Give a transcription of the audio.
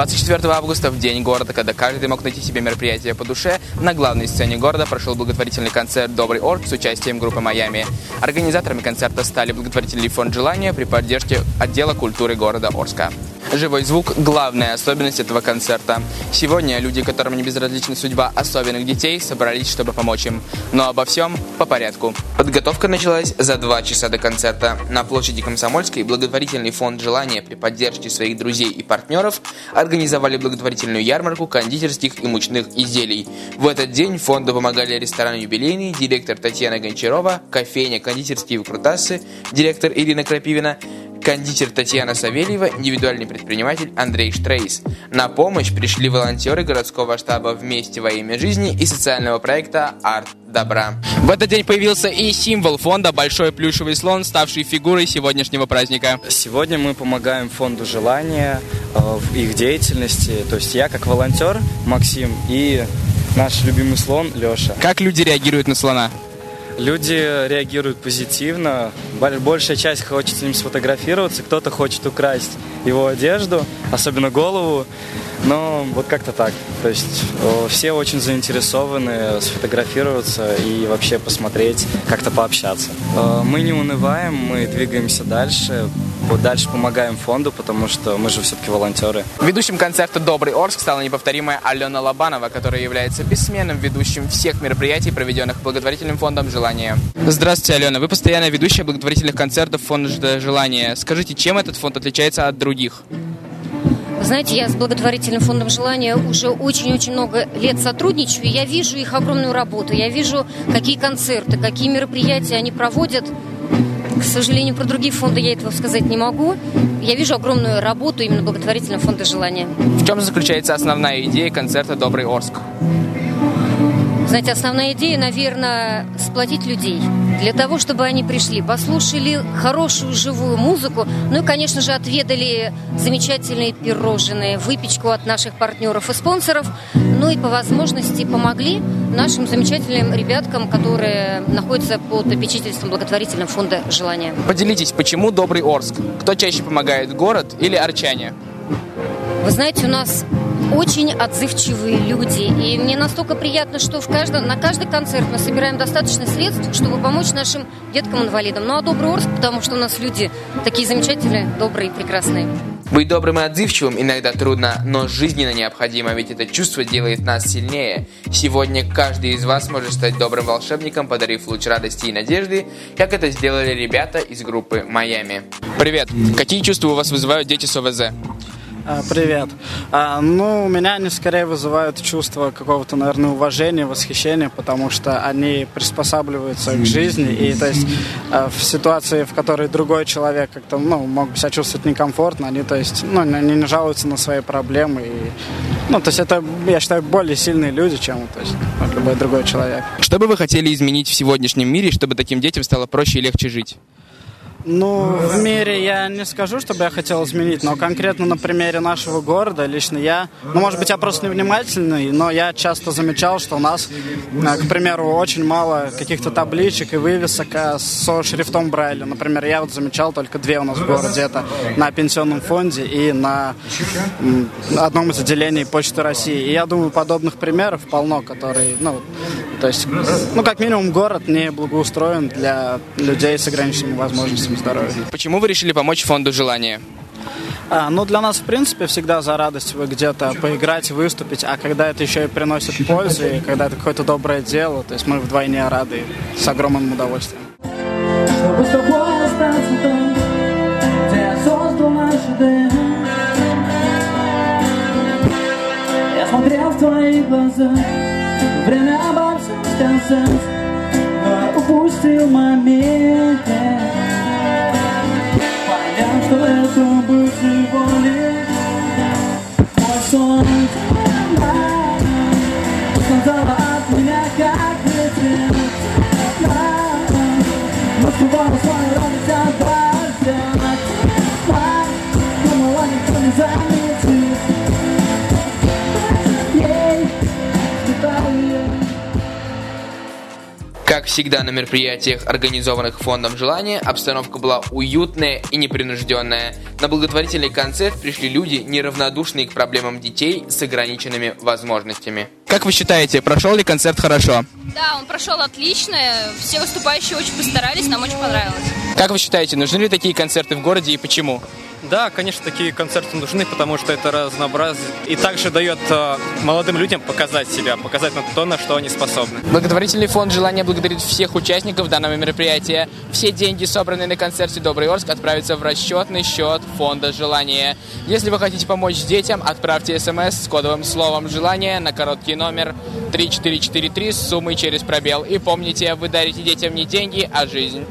24 августа, в День города, когда каждый мог найти себе мероприятие по душе, на главной сцене города прошел благотворительный концерт «Добрый Орск» с участием группы «Майами». Организаторами концерта стали благотворительный фонд «Желание» при поддержке отдела культуры города Орска. Живой звук – главная особенность этого концерта. Сегодня люди, которым не безразлична судьба особенных детей, собрались, чтобы помочь им. Но обо всем по порядку. Подготовка началась за 2 часа до концерта. На площади Комсомольской благотворительный фонд «Желание» при поддержке своих друзей и партнеров организовали благотворительную ярмарку кондитерских и мучных изделий. В этот день фонду помогали ресторан «Юбилейный», директор Татьяна Гончарова, кофейня «Кондитерские выкрутасы», директор Ирина Крапивина, кондитер Татьяна Савельева, индивидуальный предприниматель Андрей Штрейс. На помощь пришли волонтеры городского штаба «Вместе во имя жизни» и социального проекта «Арт добра». В этот день появился и символ фонда – большой плюшевый слон, ставший фигурой сегодняшнего праздника. Сегодня мы помогаем фонду «Желание» в их деятельности. То есть я как волонтер Максим и наш любимый слон Леша. Как люди реагируют на слона? Люди реагируют позитивно. Большая часть хочет с ним сфотографироваться, кто-то хочет украсть его одежду, особенно голову. Но вот как-то так. То есть все очень заинтересованы сфотографироваться и вообще посмотреть, как-то пообщаться. Мы не унываем, мы двигаемся дальше. Дальше помогаем фонду, потому что мы же все-таки волонтеры. Ведущим концерта «Добрый Орск» стала неповторимая Алена Лобанова, которая является бессменным ведущим всех мероприятий, проведенных благотворительным фондом «Желание». Здравствуйте, Алена. Вы постоянная ведущая благотворительных концертов фонда «Желание». Скажите, чем этот фонд отличается от других? Вы знаете, я с благотворительным фондом «Желание» уже очень-очень много лет сотрудничаю, и я вижу их огромную работу, я вижу, какие концерты, какие мероприятия они проводят. К сожалению, про другие фонды я этого сказать не могу. Я вижу огромную работу именно благотворительного фонда «Желание». В чем заключается основная идея концерта «Добрый Орск»? Знаете, основная идея, наверное, сплотить людей. Для того, чтобы они пришли, послушали хорошую живую музыку, ну и, конечно же, отведали замечательные пирожные, выпечку от наших партнеров и спонсоров, ну и по возможности помогли нашим замечательным ребяткам, которые находятся под попечительством благотворительного фонда «Желание». Поделитесь, почему «Добрый Орск»? Кто чаще помогает, город или орчане? Вы знаете, у нас очень отзывчивые люди, и мне настолько приятно, что на каждый концерт мы собираем достаточно средств, чтобы помочь нашим деткам-инвалидам. Ну а «Добрый Орск», потому что у нас люди такие замечательные, добрые, прекрасные. Быть добрым и отзывчивым иногда трудно, но жизненно необходимо, ведь это чувство делает нас сильнее. Сегодня каждый из вас может стать добрым волшебником, подарив луч радости и надежды, как это сделали ребята из группы «Майами». Привет! Какие чувства у вас вызывают дети с ОВЗ? Привет. У меня они скорее вызывают чувство какого-то, наверное, уважения, восхищения, потому что они приспосабливаются к жизни, и то есть в ситуации, в которой другой человек как-то, мог бы себя чувствовать некомфортно, они, то есть, они не жалуются на свои проблемы, и, то есть это, я считаю, более сильные люди, чем, то есть, любой другой человек. Что бы вы хотели изменить в сегодняшнем мире, чтобы таким детям стало проще и легче жить? В мире я не скажу, чтобы я хотел изменить, но конкретно на примере нашего города лично я, может быть, я просто невнимательный, но я часто замечал, что у нас, к примеру, очень мало каких-то табличек и вывесок со шрифтом Брайля. Например, я замечал только 2 у нас в городе, это на пенсионном фонде и на одном из отделений Почты России. И я думаю, подобных примеров полно, которые, как минимум город не благоустроен для людей с ограниченными возможностями здоровья. Почему вы решили помочь фонду «Желание»? Для нас, в принципе, всегда за радость где-то поиграть, выступить, а когда это еще и приносит пользу, и когда это какое-то доброе дело, то есть мы вдвойне рады, с огромным удовольствием. Чтобы с тобой остаться там, где я создал наши дни. Я смотрел в твои глаза, время обо всем сказать, но упустил момент. Что это был всего лишь мой сон. Сказала от меня, как летит. Раскрывала свою радость от дождя. Думала, никто не заметит. Как всегда на мероприятиях, организованных Фондом Желания, обстановка была уютная и непринужденная. На благотворительный концерт пришли люди, неравнодушные к проблемам детей с ограниченными возможностями. Как вы считаете, прошел ли концерт хорошо? Да, он прошел отлично. Все выступающие очень постарались, нам очень понравилось. Как вы считаете, нужны ли такие концерты в городе и почему? Да, конечно, такие концерты нужны, потому что это разнообразие и также дает молодым людям показать себя, показать на то, на что они способны. Благотворительный фонд «Желание» благодарит всех участников данного мероприятия. Все деньги, собранные на концерте «Добрый Орск», отправятся в расчетный счет фонда «Желание». Если вы хотите помочь детям, отправьте смс с кодовым словом «Желание» на короткий номер 3443 с суммой через пробел. И помните, вы дарите детям не деньги, а жизнь.